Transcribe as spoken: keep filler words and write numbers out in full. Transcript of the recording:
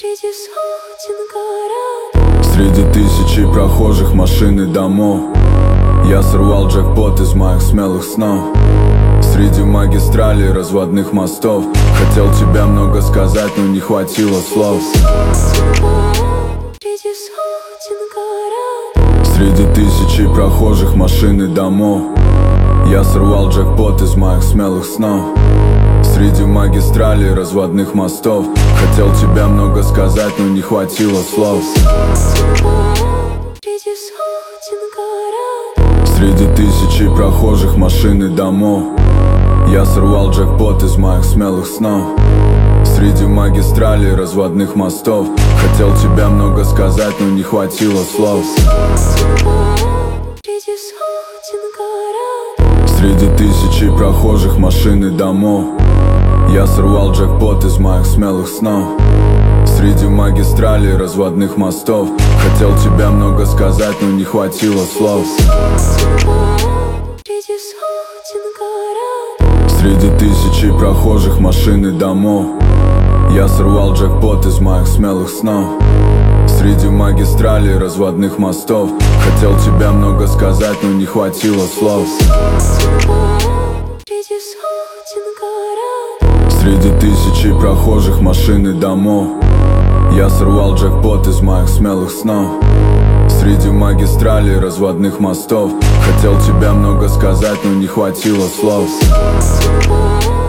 Среди сотен городов, среди тысячи прохожих, машин и домов, я сорвал джекпот из моих смелых снов. Среди магистралей, разводных мостов, хотел тебе много сказать, но не хватило слов. среди сотен городов, Среди тысячи прохожих, машин и домов, я сорвал джекпот из моих смелых снов. Среди магистралей, разводных мостов, хотел тебе много сказать, но не хватило слов. среди сотен городов, Среди тысячи прохожих, машин и домов, я сорвал джекпот из моих смелых снов. Среди магистралей, разводных мостов, хотел тебе много сказать, но не хватило слов. среди сотен городов, Среди тысячи прохожих, машин и домов, я сорвал джекпот из моих смелых снов. Среди магистралей, разводных мостов, хотел тебе много сказать, но не хватило слов. среди сотен городов, Среди тысячи прохожих, машин и домов, я сорвал джекпот из моих смелых снов. Среди магистралей, разводных мостов, хотел тебе много сказать, но не хватило слов. среди сотен городов, Среди тысячи прохожих, машин и домов, я сорвал джекпот из моих смелых снов. Среди магистралей, разводных мостов, хотел тебе много сказать, но не хватило слов.